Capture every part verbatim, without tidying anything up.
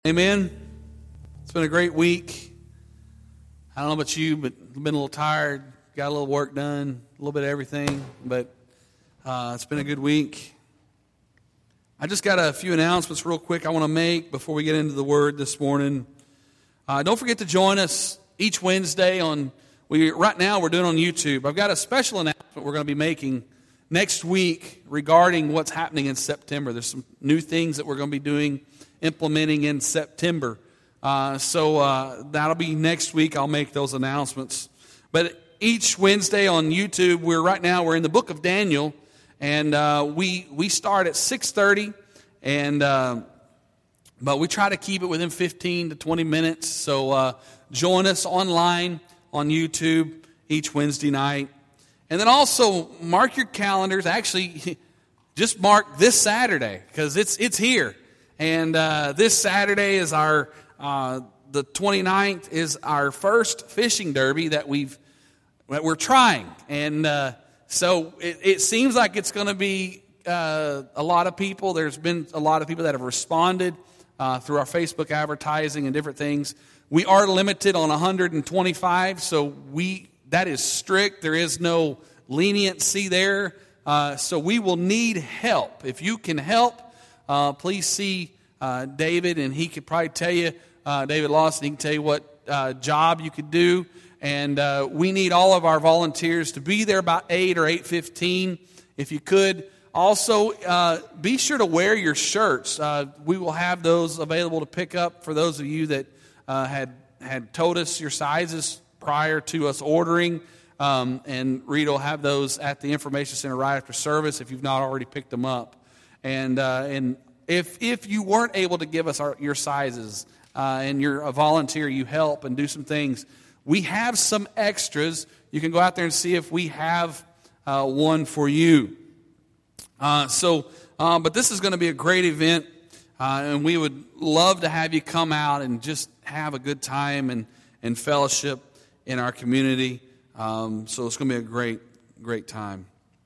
Amen. It's been a great week. I don't know about you, but I've been a little tired. Got a little work done, a little bit of everything, but uh, it's been a good week. I just got a few announcements real quick I want to make before we get into the Word this morning. Uh, don't forget to join us each Wednesday on. We right now we're doing on YouTube. I've got a special announcement we're going to be making next week regarding what's happening in September. There's some new things that we're going to be doing. Implementing in September. Uh, so uh, that'll be next week. I'll make those announcements. But each Wednesday on YouTube, we're right now, we're in the book of Daniel. And uh, we we start at six thirty. And uh, but we try to keep it within fifteen to twenty minutes. So uh, join us online on YouTube each Wednesday night. And then also mark your calendars. Actually, just mark this Saturday because it's it's here. And uh, this Saturday is our, uh, the twenty-ninth is our first fishing derby that we've, that we're trying. And uh, so it, it seems like it's going to be uh, a lot of people. There's been a lot of people that have responded uh, through our Facebook advertising and different things. We are limited on one hundred twenty-five, so we that is strict. There is no leniency there. Uh, so we will need help. If you can help, Uh, please see uh, David, and he could probably tell you, uh, David Lawson, he can tell you what uh, job you could do. And uh, we need all of our volunteers to be there about eight or eight fifteen, if you could. Also, uh, be sure to wear your shirts. Uh, we will have those available to pick up for those of you that uh, had, had told us your sizes prior to us ordering. Um, and Rita will have those at the Information Center right after service if you've not already picked them up. And uh, and if if you weren't able to give us our, your sizes uh, and you're a volunteer, you help and do some things, we have some extras. You can go out there and see if we have uh, one for you. Uh, so, uh, but this is going to be a great event, uh, and we would love to have you come out and just have a good time and, and fellowship in our community. Um, so it's going to be a great, great time.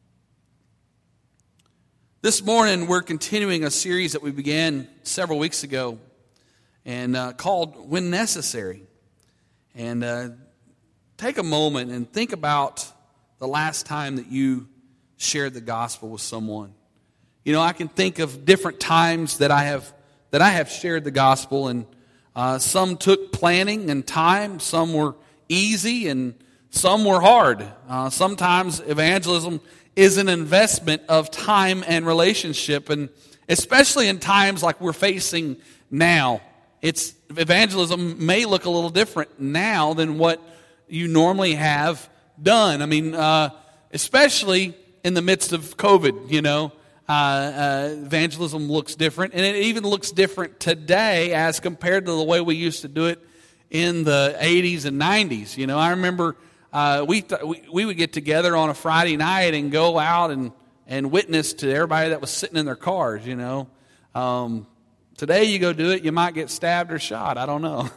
This morning, we're continuing a series that we began several weeks ago and uh, called When Necessary. And uh, take a moment and think about the last time that you shared the gospel with someone. You know, I can think of different times that I have that I have shared the gospel, and uh, some took planning and time, some were easy, and some were hard. Uh, sometimes evangelism is an investment of time and relationship, and especially in times like we're facing now. It's evangelism may look a little different now than what you normally have done. I mean, uh, especially in the midst of COVID, you know, uh, uh, evangelism looks different, and it even looks different today as compared to the way we used to do it in the eighties and nineties. You know, I remember Uh, we, th- we we would get together on a Friday night and go out and, and witness to everybody that was sitting in their cars, you know. Um, today you go do it, you might get stabbed or shot. I don't know.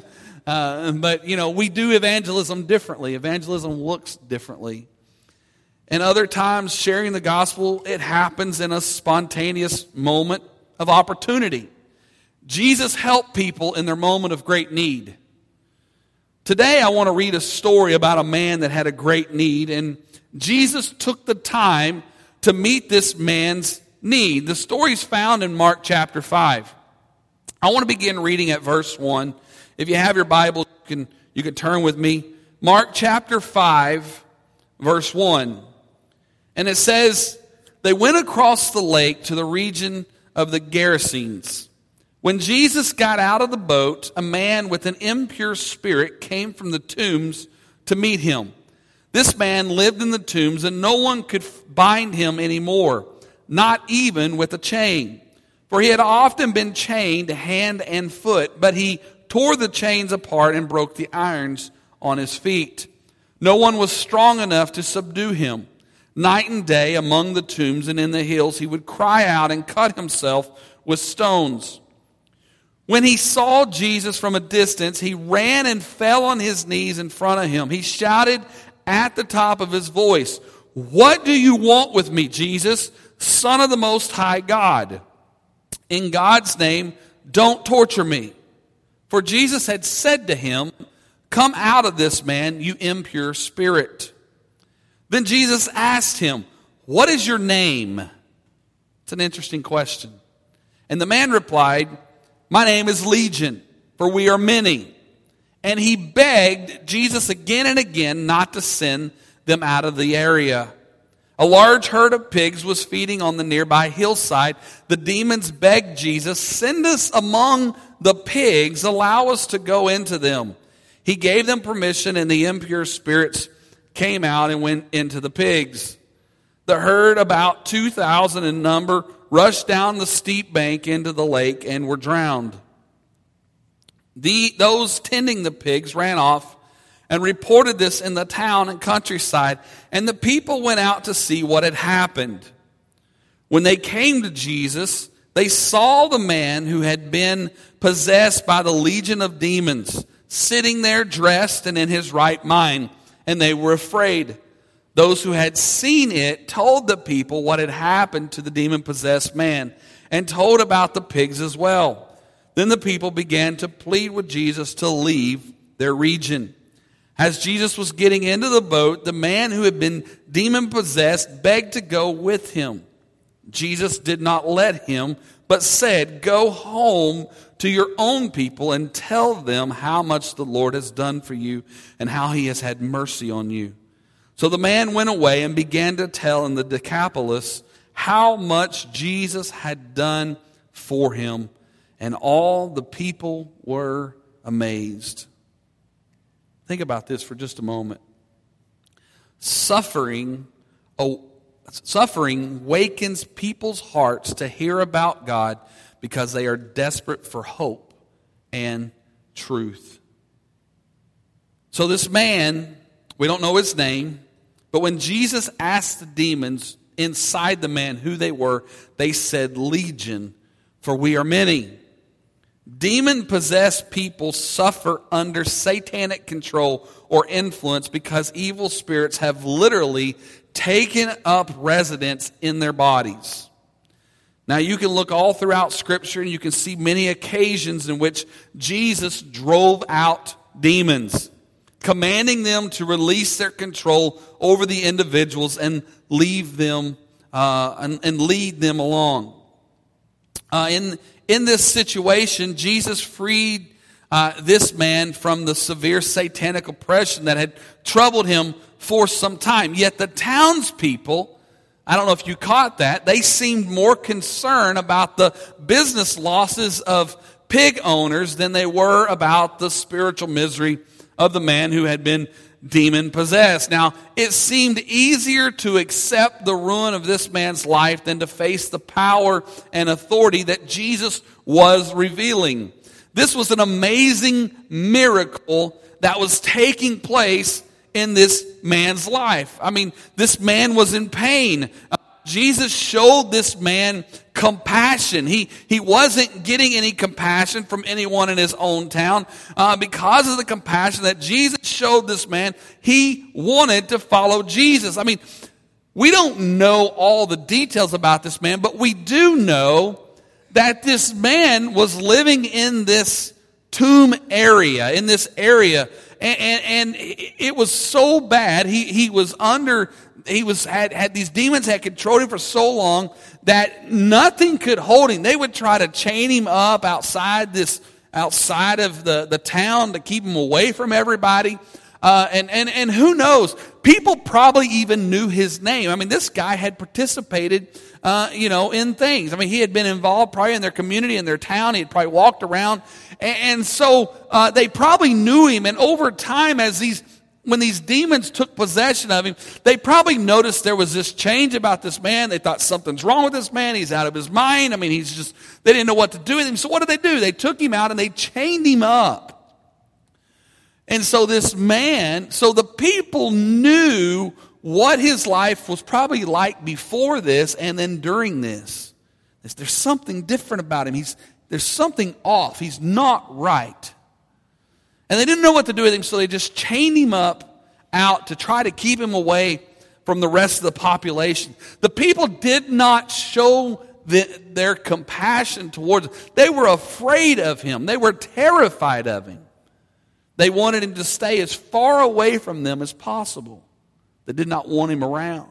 uh, but, you know, we do evangelism differently. Evangelism looks differently. And other times, sharing the gospel, it happens in a spontaneous moment of opportunity. Jesus helped people in their moment of great need. Today I want to read a story about a man that had a great need, and Jesus took the time to meet this man's need. The story is found in Mark chapter five. I want to begin reading at verse one. If you have your Bible, you can, you can turn with me. Mark chapter five, verse one. And it says, "They went across the lake to the region of the Gerasenes. When Jesus got out of the boat, a man with an impure spirit came from the tombs to meet him. This man lived in the tombs, and no one could bind him anymore, not even with a chain. For he had often been chained hand and foot, but he tore the chains apart and broke the irons on his feet. No one was strong enough to subdue him. Night and day among the tombs and in the hills, he would cry out and cut himself with stones. When he saw Jesus from a distance, he ran and fell on his knees in front of him. He shouted at the top of his voice, 'What do you want with me, Jesus, Son of the Most High God? In God's name, don't torture me.' For Jesus had said to him, "Come out of this man, you impure spirit." Then Jesus asked him, "What is your name?" It's an interesting question. And the man replied, "My name is Legion, for we are many." And he begged Jesus again and again not to send them out of the area. A large herd of pigs was feeding on the nearby hillside. The demons begged Jesus, "Send us among the pigs, allow us to go into them." He gave them permission, and the impure spirits came out and went into the pigs. The herd, about two thousand in number, rushed down the steep bank into the lake and were drowned. The, those tending the pigs ran off and reported this in the town and countryside, and the people went out to see what had happened. When they came to Jesus, they saw the man who had been possessed by the legion of demons sitting there dressed and in his right mind, and they were afraid. Those who had seen it told the people what had happened to the demon-possessed man and told about the pigs as well. Then the people began to plead with Jesus to leave their region. As Jesus was getting into the boat, the man who had been demon-possessed begged to go with him. Jesus did not let him, but said, "Go home to your own people and tell them how much the Lord has done for you and how he has had mercy on you." So the man went away and began to tell in the Decapolis how much Jesus had done for him, and all the people were amazed. Think about this for just a moment. Suffering, oh, suffering wakens people's hearts to hear about God because they are desperate for hope and truth. So this man, we don't know his name, but when Jesus asked the demons inside the man who they were, they said, "Legion, for we are many." Demon-possessed people suffer under satanic control or influence because evil spirits have literally taken up residence in their bodies. Now you can look all throughout Scripture and you can see many occasions in which Jesus drove out demons, commanding them to release their control over the individuals and leave them uh, and, and lead them along. Uh, in in this situation, Jesus freed uh, this man from the severe satanic oppression that had troubled him for some time. Yet the townspeople, I don't know if you caught that, they seemed more concerned about the business losses of pig owners than they were about the spiritual misery of the man who had been demon-possessed. Now, it seemed easier to accept the ruin of this man's life than to face the power and authority that Jesus was revealing. This was an amazing miracle that was taking place in this man's life. I mean, this man was in pain. Uh, Jesus showed this man compassion. He he wasn't getting any compassion from anyone in his own town. Uh, because of the compassion that Jesus showed this man, he wanted to follow Jesus. I mean, we don't know all the details about this man, but we do know that this man was living in this tomb area, in this area, and, and, and it was so bad. He he was under. He was had, had these demons had controlled him for so long that nothing could hold him. They would try to chain him up outside this outside of the, the town to keep him away from everybody. Uh, and, and, and who knows? People probably even knew his name. I mean, this guy had participated, uh, you know, in things. I mean, he had been involved probably in their community, in their town. He had probably walked around. And, and so uh, they probably knew him. And over time, as these When these demons took possession of him, they probably noticed there was this change about this man. They thought something's wrong with this man. He's out of his mind. I mean, he's just, they didn't know what to do with him. So what did they do? They took him out and they chained him up. And so this man, so the people knew what his life was probably like before this and then during this. There's something different about him. He's, there's something off. He's not right. And they didn't know what to do with him, so they just chained him up out to try to keep him away from the rest of the population. The people did not show the, their compassion towards him. They were afraid of him. They were terrified of him. They wanted him to stay as far away from them as possible. They did not want him around.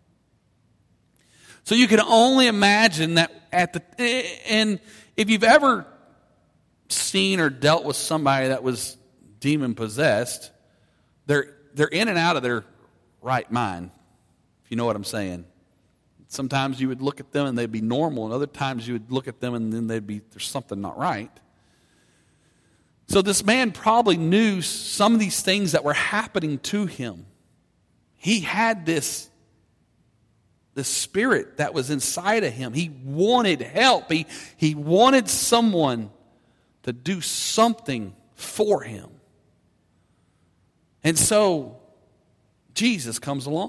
So you can only imagine that at the, and if you've ever seen or dealt with somebody that was demon possessed, they're they're in and out of their right mind, if you know what I'm saying. Sometimes you would look at them and they'd be normal, and other times you would look at them and then they'd be, there's something not right. So this man probably knew some of these things that were happening to him. He had this The spirit that was inside of him. He wanted help. He, he wanted someone to do something for him. And so Jesus comes along.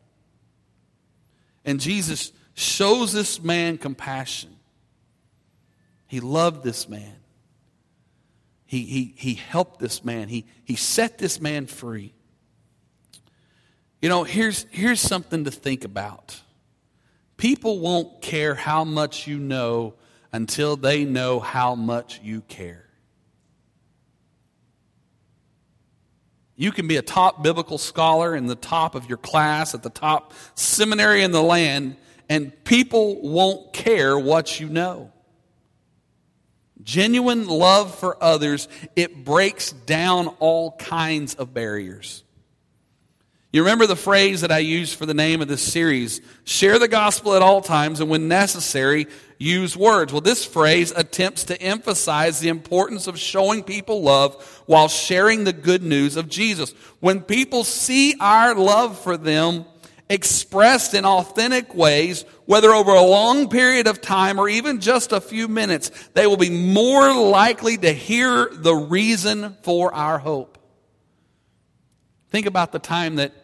And Jesus shows this man compassion. He loved this man. He, he, he helped this man. He, he set this man free. You know, here's, here's something to think about. People won't care how much you know until they know how much you care. You can be a top biblical scholar in the top of your class, at the top seminary in the land, and people won't care what you know. Genuine love for others, it breaks down all kinds of barriers. You remember the phrase that I used for the name of this series, share the gospel at all times, and when necessary, use words. Well, this phrase attempts to emphasize the importance of showing people love while sharing the good news of Jesus. When people see our love for them expressed in authentic ways, whether over a long period of time or even just a few minutes, they will be more likely to hear the reason for our hope. Think about the time that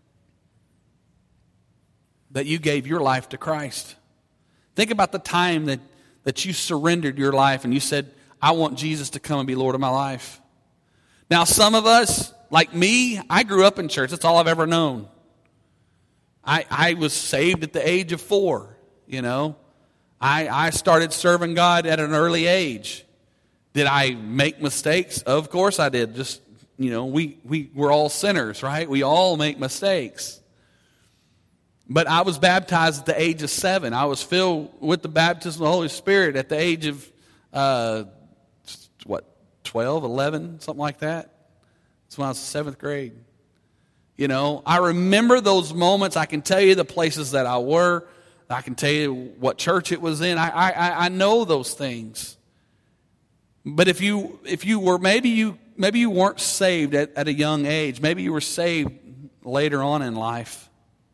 that you gave your life to Christ. Think about the time that, that you surrendered your life and you said, I want Jesus to come and be Lord of my life. Now, some of us, like me, I grew up in church. That's all I've ever known. I, I was saved at the age of four, you know. I, I started serving God at an early age. Did I make mistakes? Of course I did. Just, you know, we, we, we're all sinners, right? We all make mistakes. But I was baptized at the age of seven. I was filled with the baptism of the Holy Spirit at the age of, uh, what, twelve, eleven, something like that. That's when I was in seventh grade. You know, I remember those moments. I can tell you the places that I were. I can tell you what church it was in. I I, I know those things. But if you if you were maybe you maybe you weren't saved at, at a young age. Maybe you were saved later on in life.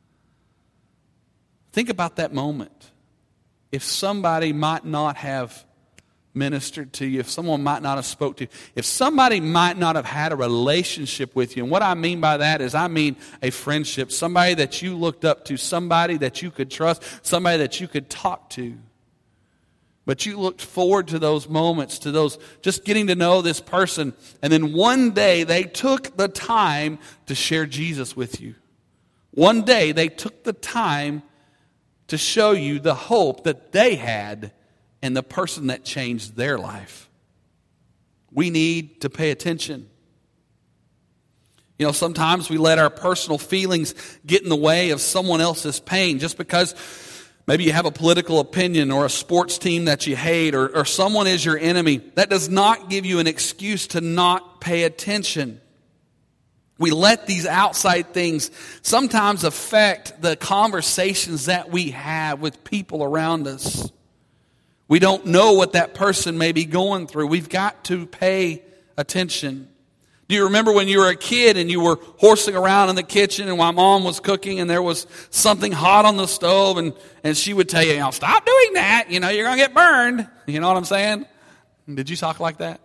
Think about that moment. If somebody might not have ministered to you, if someone might not have spoke to you, if somebody might not have had a relationship with you, and what I mean by that is I mean a friendship, somebody that you looked up to, somebody that you could trust, somebody that you could talk to. But you looked forward to those moments, to those, just getting to know this person, and then one day they took the time to share Jesus with you. One day they took the time to show you the hope that they had in the person that changed their life. We need to pay attention. You know, sometimes we let our personal feelings get in the way of someone else's pain just because maybe you have a political opinion or a sports team that you hate or, or someone is your enemy. That does not give you an excuse to not pay attention. We let these outside things sometimes affect the conversations that we have with people around us. We don't know what that person may be going through. We've got to pay attention. Do you remember when you were a kid and you were horsing around in the kitchen and while mom was cooking and there was something hot on the stove and, and she would tell you, you know, stop doing that. You know, you're going to get burned. You know what I'm saying? Did you talk like that?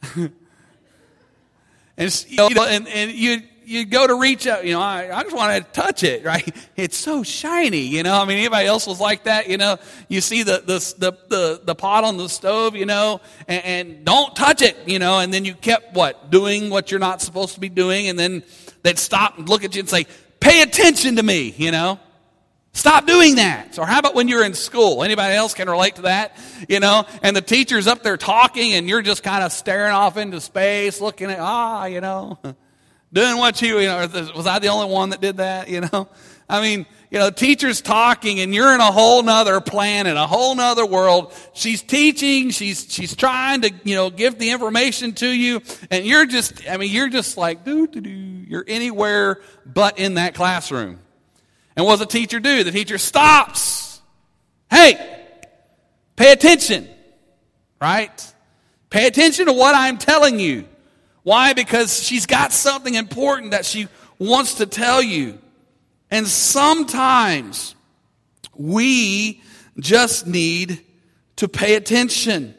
And, you know, and, and you you go to reach out, you know, I, I just want to touch it, right? It's so shiny, you know. I mean, anybody else was like that, you know? You see the the the the, the pot on the stove, you know, and, and don't touch it, you know. And then you kept what? Doing what you're not supposed to be doing, and then they'd stop and look at you and say, pay attention to me, you know. Stop doing that. Or how about when you're in school? Anybody else can relate to that? You know, and the teacher's up there talking and you're just kind of staring off into space, looking at, ah, you know, doing what you, you know, was I the only one that did that, you know? I mean, you know, teacher's talking and you're in a whole nother planet, a whole nother world. She's teaching, she's she's trying to, you know, give the information to you, and you're just, I mean, you're just like, doo doo doo. You're anywhere but in that classroom. And what does the teacher do? The teacher stops. Hey, pay attention, right? Pay attention to what I'm telling you. Why? Because she's got something important that she wants to tell you. And sometimes we just need to pay attention.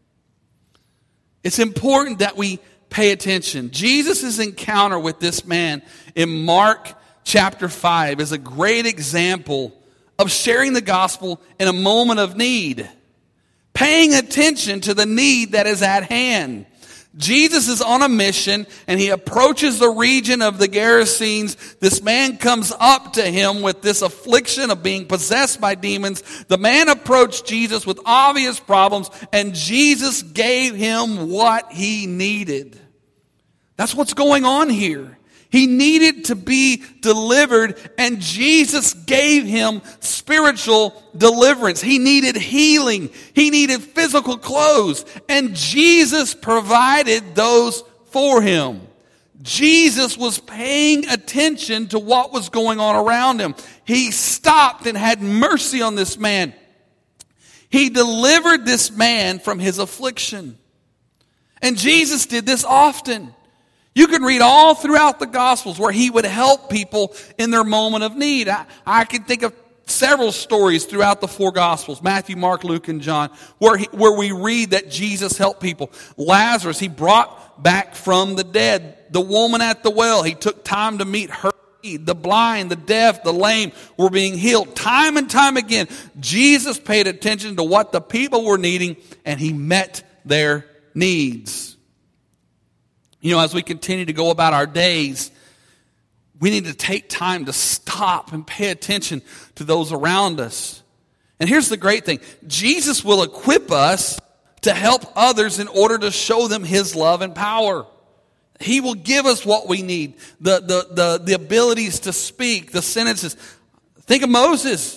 It's important that we pay attention. Jesus' encounter with this man in Mark chapter five is a great example of sharing the gospel in a moment of need. Paying attention to the need that is at hand. Jesus is on a mission and he approaches the region of the Gerasenes. This man comes up to him with this affliction of being possessed by demons. The man approached Jesus with obvious problems and Jesus gave him what he needed. That's what's going on here. He needed to be delivered, and Jesus gave him spiritual deliverance. He needed healing. He needed physical clothes, and Jesus provided those for him. Jesus was paying attention to what was going on around him. He stopped and had mercy on this man. He delivered this man from his affliction. And Jesus did this often. You can read all throughout the Gospels where he would help people in their moment of need. I, I can think of several stories throughout the four Gospels, Matthew, Mark, Luke, and John, where, he, where we read that Jesus helped people. Lazarus, he brought back from the dead. The woman at the well, he took time to meet her need. The blind, the deaf, the lame were being healed. Time and time again, Jesus paid attention to what the people were needing, and he met their needs. You know, as we continue to go about our days, we need to take time to stop and pay attention to those around us. And here's the great thing. Jesus will equip us to help others in order to show them his love and power. He will give us what we need. The, the, the, the abilities to speak, the sentences. Think of Moses.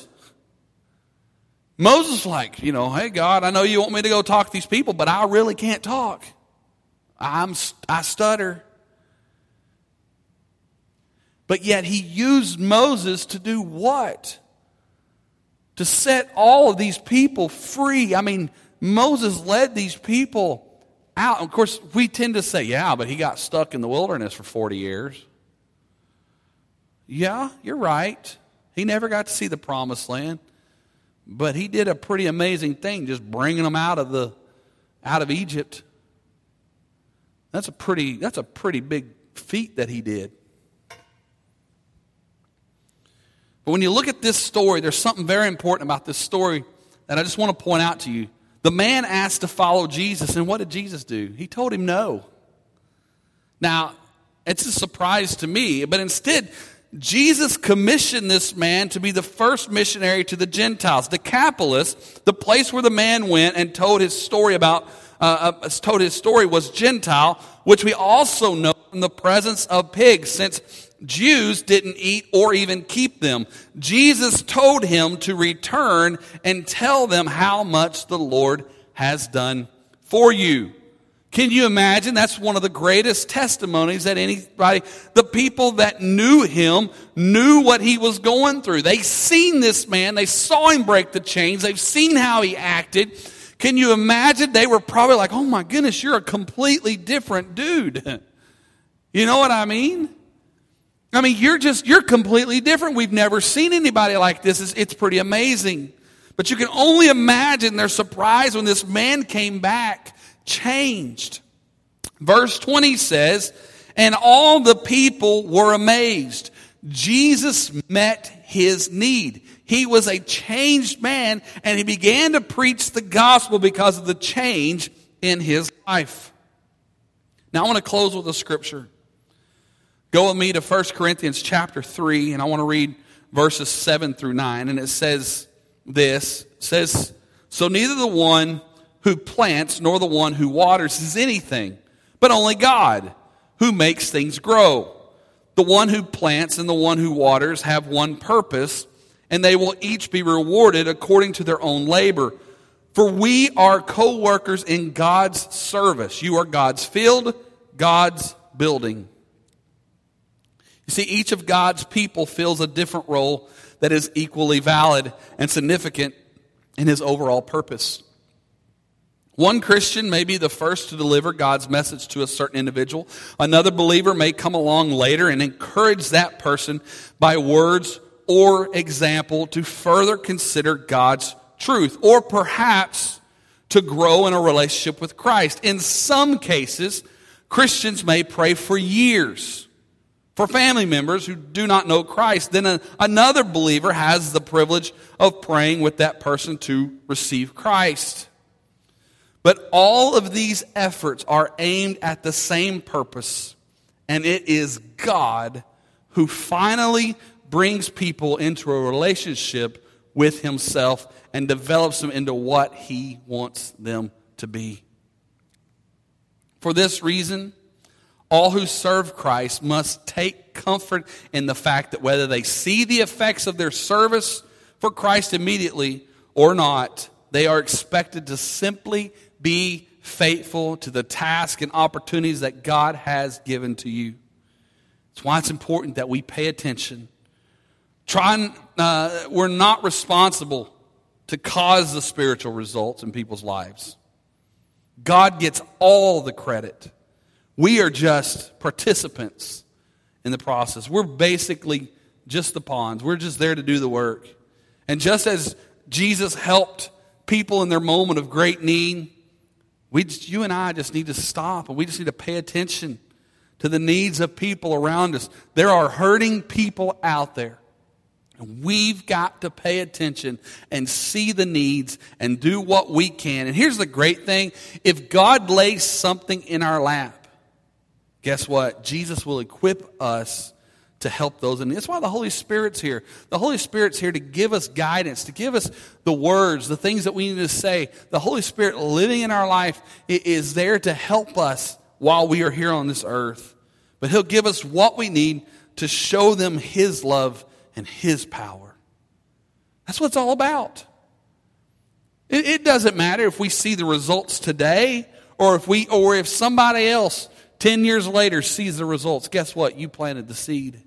Moses like, you know, hey God, I know you want me to go talk to these people, but I really can't talk. I'm, I stutter. But yet he used Moses to do what? To set all of these people free. I mean, Moses led these people out. Of course, we tend to say, yeah, but he got stuck in the wilderness for forty years. Yeah, you're right. He never got to see the promised land. But he did a pretty amazing thing, just bringing them out of the out of Egypt. That's a pretty, that's a pretty big feat that he did. But when you look at this story, there's something very important about this story that I just want to point out to you. The man asked to follow Jesus, and what did Jesus do? He told him no. Now, it's a surprise to me, but instead, Jesus commissioned this man to be the first missionary to the Gentiles. Decapolis, the place where the man went and told his story about Uh, uh, told his story was Gentile, which we also know from the presence of pigs, since Jews didn't eat or even keep them. Jesus told him to return and tell them how much the Lord has done for you. Can you imagine? That's one of the greatest testimonies that anybody, the people that knew him, knew what he was going through. They seen this man. They saw him break the chains. They've seen how he acted. Can you imagine? They were probably like, oh my goodness, you're a completely different dude. You know what I mean? I mean, you're just, you're completely different. We've never seen anybody like this. It's, it's pretty amazing. But you can only imagine their surprise when this man came back changed. Verse twenty says, and all the people were amazed. Jesus met his need. He was a changed man, and he began to preach the gospel because of the change in his life. Now I want to close with a scripture. Go with me to First Corinthians chapter three, and I want to read verses seven through nine, and it says this, it says, "So neither the one who plants nor the one who waters is anything, but only God, who makes things grow. The one who plants and the one who waters have one purpose, and they will each be rewarded according to their own labor. For we are co-workers in God's service." You are God's field, God's building. You see, each of God's people fills a different role that is equally valid and significant in his overall purpose. One Christian may be the first to deliver God's message to a certain individual. Another believer may come along later and encourage that person by words or example to further consider God's truth, or perhaps to grow in a relationship with Christ. In some cases, Christians may pray for years for family members who do not know Christ. Then a, another believer has the privilege of praying with that person to receive Christ. But all of these efforts are aimed at the same purpose, and it is God who finally brings people into a relationship with himself and develops them into what he wants them to be. For this reason, all who serve Christ must take comfort in the fact that whether they see the effects of their service for Christ immediately or not, they are expected to simply be faithful to the task and opportunities that God has given to you. That's why it's important that we pay attention. Try, uh, we're not responsible to cause the spiritual results in people's lives. God gets all the credit. We are just participants in the process. We're basically just the pawns. We're just there to do the work. And just as Jesus helped people in their moment of great need, we just, you and I just need to stop, and we just need to pay attention to the needs of people around us. There are hurting people out there. And we've got to pay attention and see the needs and do what we can. And here's the great thing. If God lays something in our lap, guess what? Jesus will equip us to help those in need. That's why the Holy Spirit's here. The Holy Spirit's here to give us guidance, to give us the words, the things that we need to say. The Holy Spirit living in our life is there to help us while we are here on this earth. But He'll give us what we need to show them His love and His power. That's what it's all about. It, it doesn't matter if we see the results today or if we or if somebody else ten years later sees the results. Guess what? You planted the seed.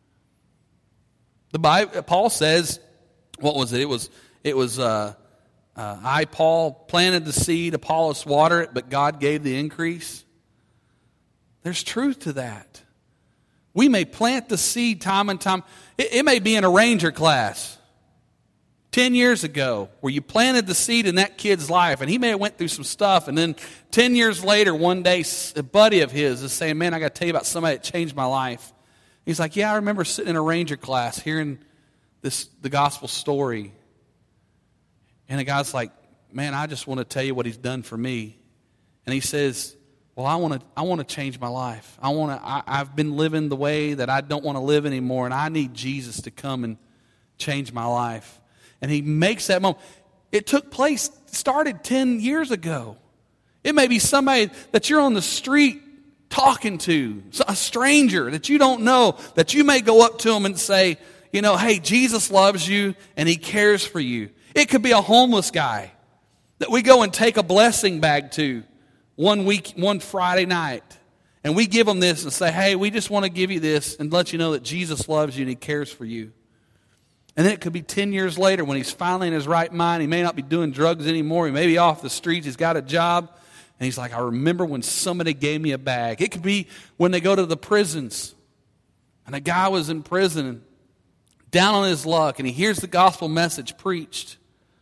The Bible, Paul says, what was it? It was it was uh, uh, I, Paul, planted the seed, Apollos watered it, but God gave the increase. There's truth to that. We may plant the seed time and time. It, it may be in a ranger class ten years ago where you planted the seed in that kid's life, and he may have went through some stuff, and then ten years later, one day, a buddy of his is saying, man, I got to tell you about somebody that changed my life. He's like, yeah, I remember sitting in a ranger class hearing this the gospel story. And the guy's like, man, I just want to tell you what he's done for me. And he says, well, I want to I want to change my life. I want to I, I've been living the way that I don't want to live anymore, and I need Jesus to come and change my life. And he makes that moment. It took place, started ten years ago. It may be somebody that you're on the street talking to, a stranger that you don't know, that you may go up to them and say, you know, hey, Jesus loves you and He cares for you. It could be a homeless guy that we go and take a blessing bag to one week, one Friday night. And we give them this and say, hey, we just want to give you this and let you know that Jesus loves you and He cares for you. And then it could be ten years later when he's finally in his right mind. He may not be doing drugs anymore. He may be off the streets. He's got a job. And he's like, I remember when somebody gave me a bag. It could be when they go to the prisons. And a guy was in prison, down on his luck, and he hears the gospel message preached.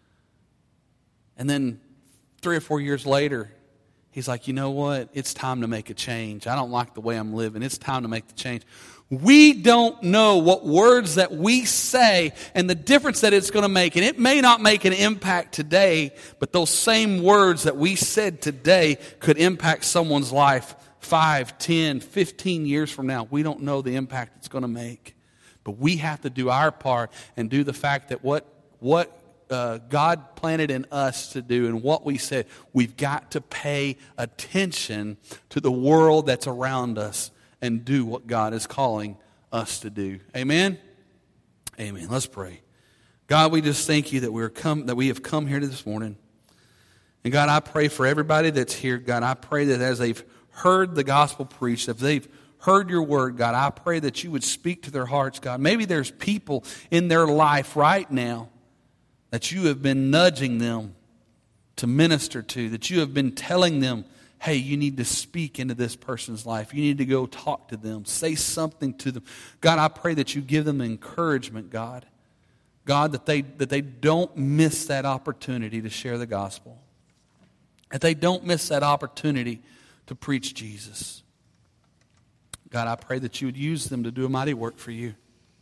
And then three or four years later, he's like, you know what? It's time to make a change. I don't like the way I'm living. It's time to make the change. We don't know what words that we say and the difference that it's going to make. And it may not make an impact today, but those same words that we said today could impact someone's life five, ten, fifteen years from now. We don't know the impact it's going to make. But we have to do our part and do the fact that what, what uh, God planted in us to do and what we said, we've got to pay attention to the world that's around us and do what God is calling us to do. Amen? Amen. Let's pray. God, we just thank you that we're come that we have come here this morning. And God, I pray for everybody that's here. God, I pray that as they've heard the gospel preached, if they've heard your word, God, I pray that you would speak to their hearts, God. Maybe there's people in their life right now that you have been nudging them to minister to, that you have been telling them, hey, you need to speak into this person's life. You need to go talk to them. Say something to them. God, I pray that you give them encouragement, God. God, that they, that they don't miss that opportunity to share the gospel. That they don't miss that opportunity to preach Jesus. God, I pray that you would use them to do a mighty work for you.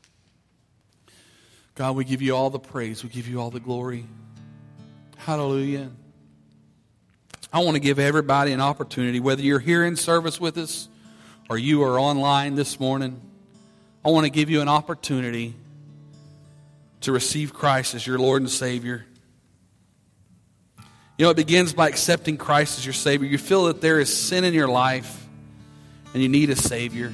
God, we give you all the praise. We give you all the glory. Hallelujah. I want to give everybody an opportunity, whether you're here in service with us or you are online this morning, I want to give you an opportunity to receive Christ as your Lord and Savior. You know, it begins by accepting Christ as your Savior. You feel that there is sin in your life and you need a Savior.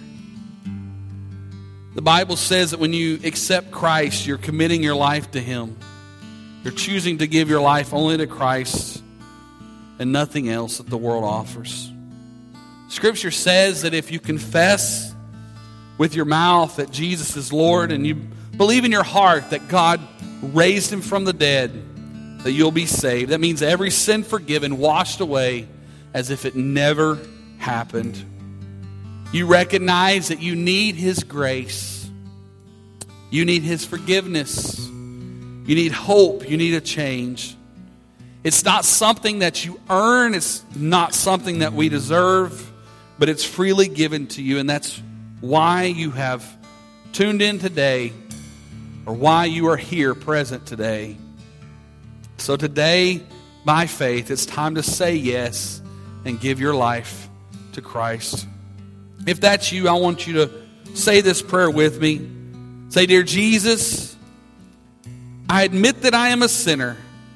The Bible says that when you accept Christ, you're committing your life to Him. You're choosing to give your life only to Christ and nothing else that the world offers. Scripture says that if you confess with your mouth that Jesus is Lord and you believe in your heart that God raised Him from the dead, that you'll be saved. That means every sin forgiven, washed away as if it never happened. You recognize that you need His grace. You need His forgiveness. You need hope. You need a change. It's not something that you earn. It's not something that we deserve, but it's freely given to you. And that's why you have tuned in today, or why you are here present today. So today, by faith, it's time to say yes and give your life to Christ. If that's you, I want you to say this prayer with me. Say, dear Jesus, I admit that I am a sinner.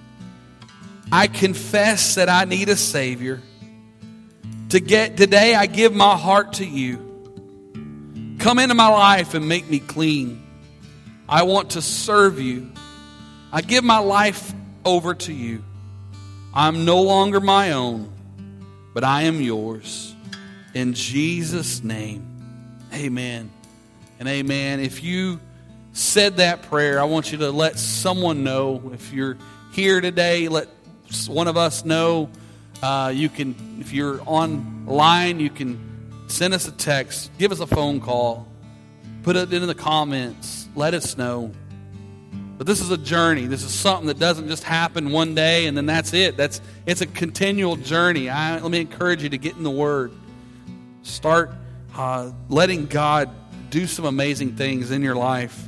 I confess that I need a Savior. To get, today, I give my heart to you. Come into my life and make me clean. I want to serve you. I give my life over to you. I'm no longer my own, but I am yours. In Jesus' name, amen and amen. If you said that prayer, I want you to let someone know. If you're here today, let one of us know. Uh, you can, if you're online, you can send us a text, give us a phone call, put it in the comments, let us know. But this is a journey. This is something that doesn't just happen one day and then that's it. That's it's a continual journey. I, let me encourage you to get in the Word. Start uh, letting God do some amazing things in your life.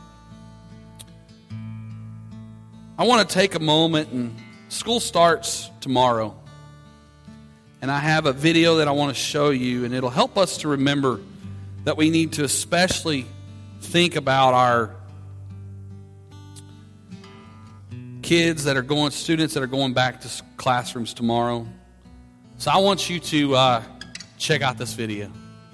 I want to take a moment, and school starts tomorrow. And I have a video that I want to show you, and it'll help us to remember that we need to especially think about our kids that are going, students that are going back to classrooms tomorrow. So I want you to uh, check out this video.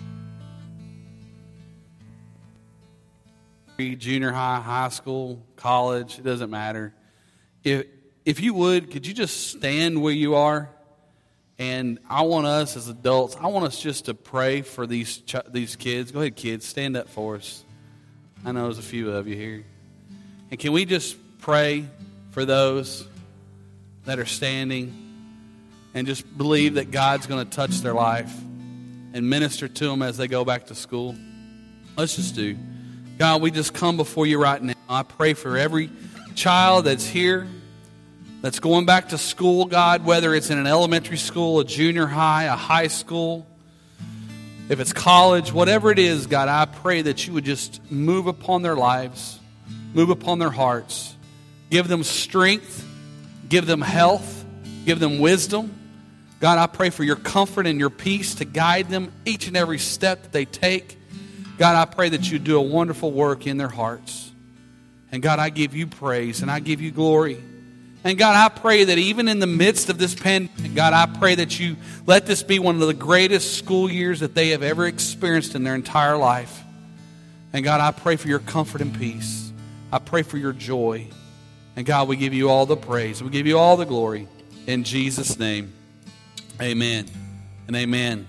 Junior high, high school, college, it doesn't matter. If if you would, could you just stand where you are? And I want us as adults, I want us just to pray for these ch- these kids. Go ahead, kids, stand up for us. I know there's a few of you here. And can we just pray for those that are standing and just believe that God's going to touch their life and minister to them as they go back to school? Let's just do. God, we just come before you right now. I pray for every child that's here, that's going back to school, God, whether it's in an elementary school, a junior high, a high school, if it's college, whatever it is, God, I pray that you would just move upon their lives, move upon their hearts. Give them strength. Give them health. Give them wisdom. God, I pray for your comfort and your peace to guide them each and every step that they take. God, I pray that you do a wonderful work in their hearts. And God, I give you praise and I give you glory. And God, I pray that even in the midst of this pandemic, God, I pray that you let this be one of the greatest school years that they have ever experienced in their entire life. And God, I pray for your comfort and peace. I pray for your joy. And God, we give you all the praise. We give you all the glory. In Jesus' name, amen and amen.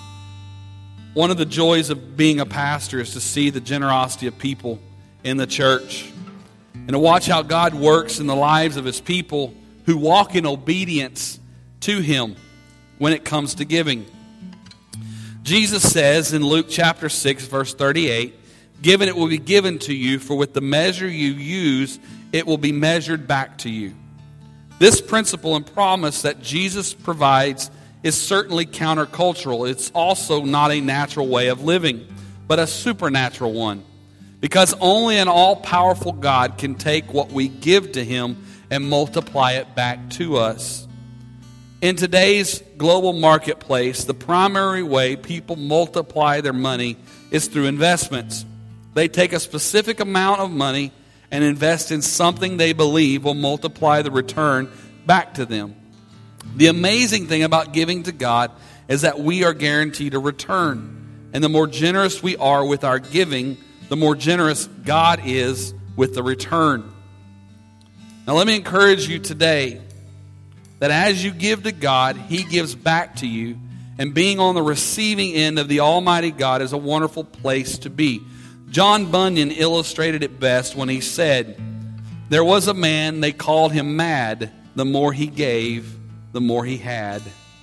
One of the joys of being a pastor is to see the generosity of people in the church and to watch how God works in the lives of his people who walk in obedience to him when it comes to giving. Jesus says in Luke chapter six, verse thirty-eight, "Given it will be given to you, for with the measure you use, it will be measured back to you." This principle and promise that Jesus provides is certainly countercultural. It's also not a natural way of living, but a supernatural one. Because only an all-powerful God can take what we give to him and multiply it back to us. In today's global marketplace, the primary way people multiply their money is through investments. They take a specific amount of money and invest in something they believe will multiply the return back to them. The amazing thing about giving to God is that we are guaranteed a return. And the more generous we are with our giving, the more generous God is with the return. Now let me encourage you today that as you give to God, he gives back to you. And being on the receiving end of the Almighty God is a wonderful place to be. John Bunyan illustrated it best when he said, "There was a man, they called him mad. The more he gave, the more he had."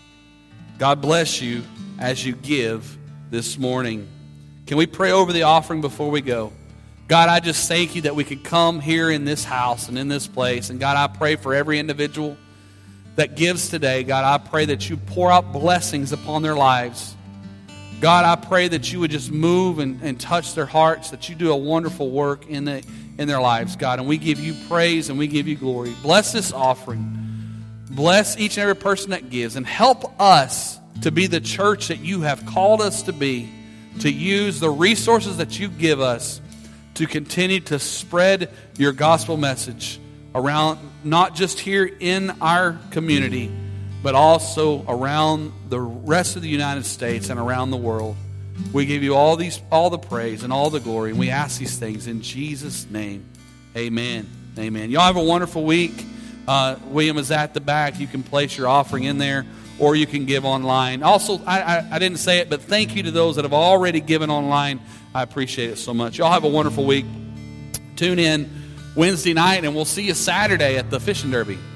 God bless you as you give this morning. Can we pray over the offering before we go? God, I just thank you that we could come here in this house and in this place. And God, I pray for every individual that gives today. God, I pray that you pour out blessings upon their lives. God, I pray that you would just move and, and touch their hearts, that you do a wonderful work in, the, in their lives, God. And we give you praise and we give you glory. Bless this offering. Bless each and every person that gives. And help us to be the church that you have called us to be, to use the resources that you give us to continue to spread your gospel message around, not just here in our community, but also around the rest of the United States and around the world. We give you all these, all the praise and all the glory, and we ask these things in Jesus' name. Amen. Amen. Y'all have a wonderful week. Uh, William is at the back. You can place your offering in there, or you can give online. Also, I, I, I didn't say it, but thank you to those that have already given online. I appreciate it so much. Y'all have a wonderful week. Tune in Wednesday night, and we'll see you Saturday at the Fishing Derby.